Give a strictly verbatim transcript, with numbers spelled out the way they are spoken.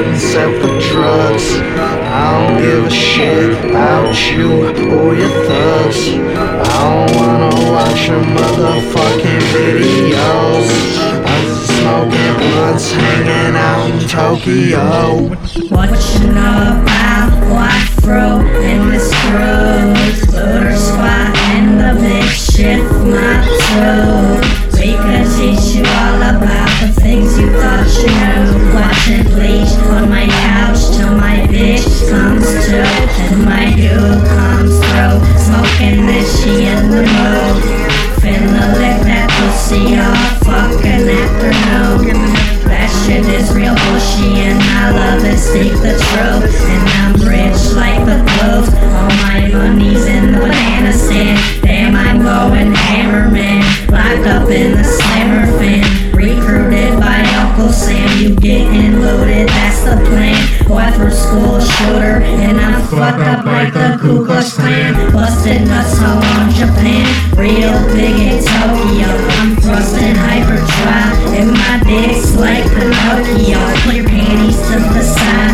except for drugs. I don't give a shit about you or your thugs. I don't wanna watch your motherfucking videos. I'm smoking blunts, hanging out in Tokyo. What you know about white throat and the screws? Booter squat and the big shift my toe. We could teach you all about the things you thought you knew. Watching Bleach on my couch till my bitch comes to and my dude comes through. Smoking this shit in the mood. Finna lick that pussy all fucking afternoon. That shit is real bullshit and I love it, seek the truth. And I'm rich like the blues. All my money's in the banana stand. Damn, I'm going hammer, man. Locked up in the slammer fan. Recruited by Uncle Sam. You getting loaded, that's the plan. Boy through school shooter and I'm fucked up like the Ku Klux Klan. Busted nuts all on Japan. Real big in Tokyo. I'm thrusting hyperdrive and my dick's like Pinocchio. Pull your panties to the side.